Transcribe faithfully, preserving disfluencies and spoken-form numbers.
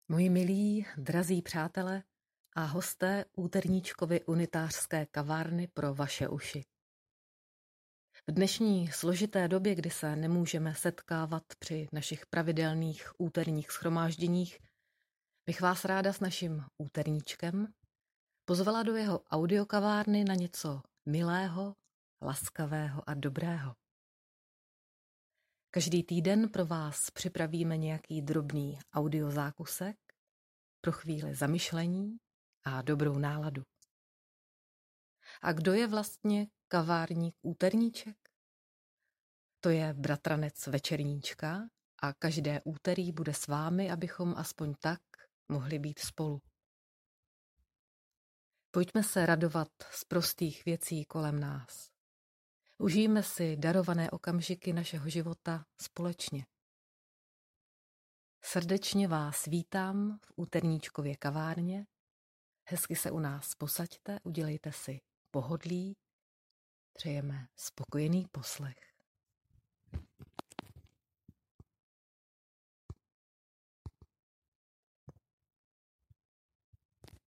Moji milí, drazí přátelé a hosté úterníčkovy unitářské kavárny pro vaše uši. V dnešní složité době, kdy se nemůžeme setkávat při našich pravidelných úterních shromážděních, bych vás ráda s naším úterníčkem pozvala do jeho audiokavárny na něco milého, laskavého a dobrého. Každý týden pro vás připravíme nějaký drobný audiozákusek pro chvíli zamyšlení a dobrou náladu. A kdo je vlastně kavárník úterníček? To je bratranec večerníčka a každé úterý bude s vámi, abychom aspoň tak mohli být spolu. Pojďme se radovat z prostých věcí kolem nás. Užijme si darované okamžiky našeho života společně. Srdečně vás vítám v úterníčkově kavárně. Hezky se u nás posaďte, udělejte si pohodlí. Přejeme spokojený poslech.